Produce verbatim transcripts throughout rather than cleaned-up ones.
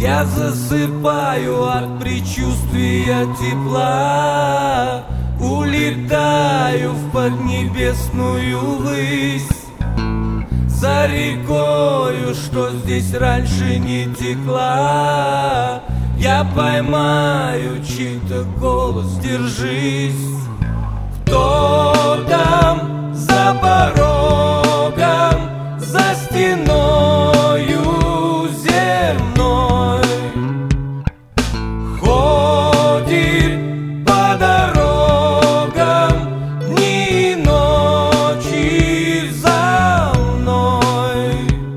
Я засыпаю от предчувствия тепла, улетаю в поднебесную высь, за рекою, что здесь раньше не текла. Я поймаю чей-то голос: держись. Кто там за порогом, за стеною земной ходит по дорогам дни и ночи за мной?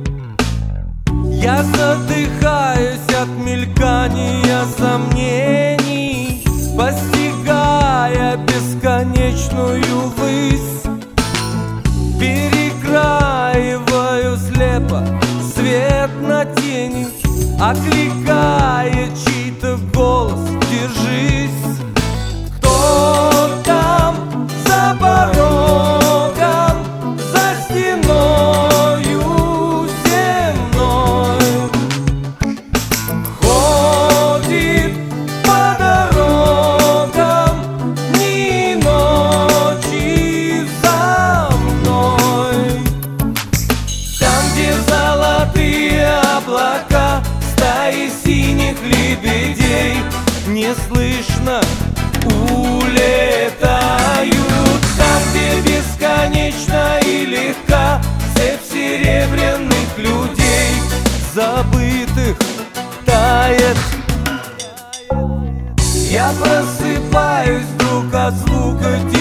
Я задыхаюсь от мелькания сомнений, постигая бесконечную высь, перекраиваю слепо свет на тени, окликает чей-то голос: держись. Кто там за порогом, за стеною земной ходит по дорогам дни и ночи за мной? Там, где золотые облака, стаи синих лебедей неслышно улетают. Там, где бесконечно и легка цепь серебряных людей, забытых, тает. Я просыпаюсь вдруг от звука